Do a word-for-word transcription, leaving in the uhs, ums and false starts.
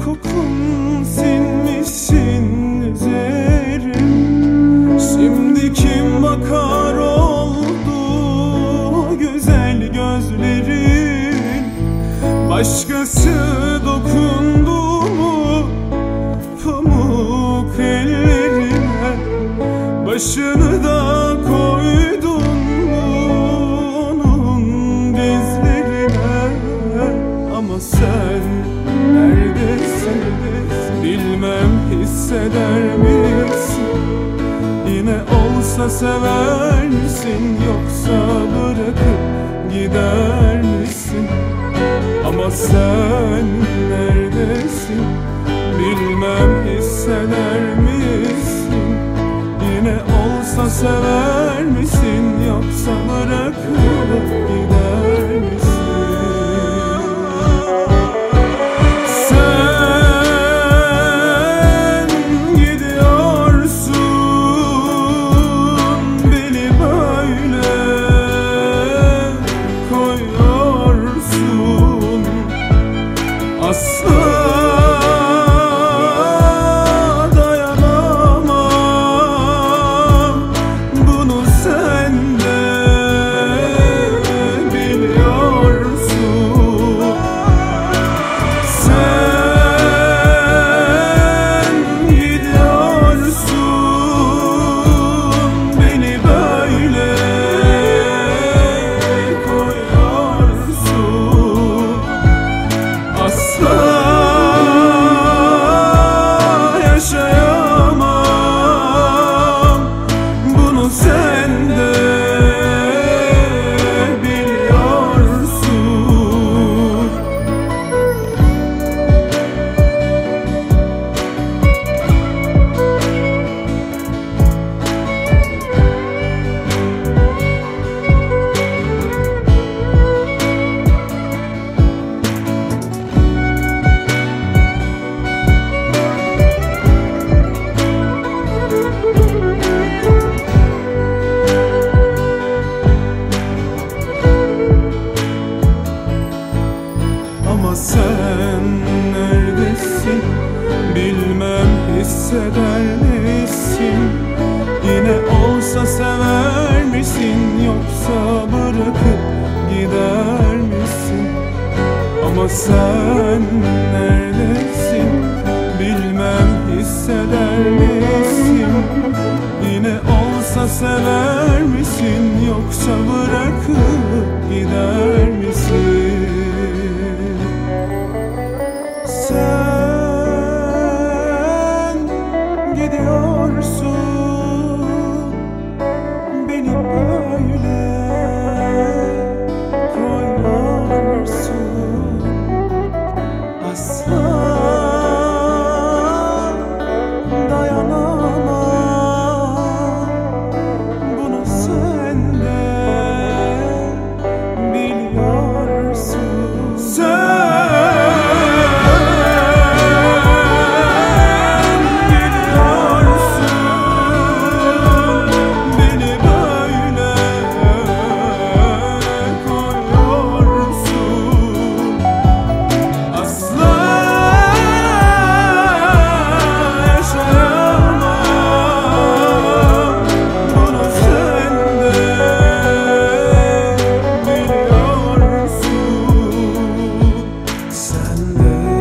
kokun sinmişsin üzerim. Şimdi kim bakar oldu güzel gözlerin? Başkası dokundu mu pamuk ellerine? Başını da koydun mu onun dizlerine? Ama sen neredesin bilmem, hisseder misin? Yine olsa sever misin, yoksa bırakıp gider misin? Ama sen neredesin bilmem, hisseder misin? Yine olsa sever misin, yoksa bırakıp gider misin? Asla dayanamam, bunu sen de biliyorsun. Sen gidiyorsun, beni böyle koyuyorsun. Asla yaşayamam, bunu sen de biliyorsun. Ama sen neredesin bilmem, hisseder misin? Yine olsa sever misin, yoksa bırakıp gider misin? Ama sen neredesin bilmem, hisseder misin? Yine olsa sever misin, yoksa bırakıp gider misin? Sen gidiyorsun, beni böyle koyuyorsun. Asla dayanamam, bunu sen de biliyorsun. Sen sen de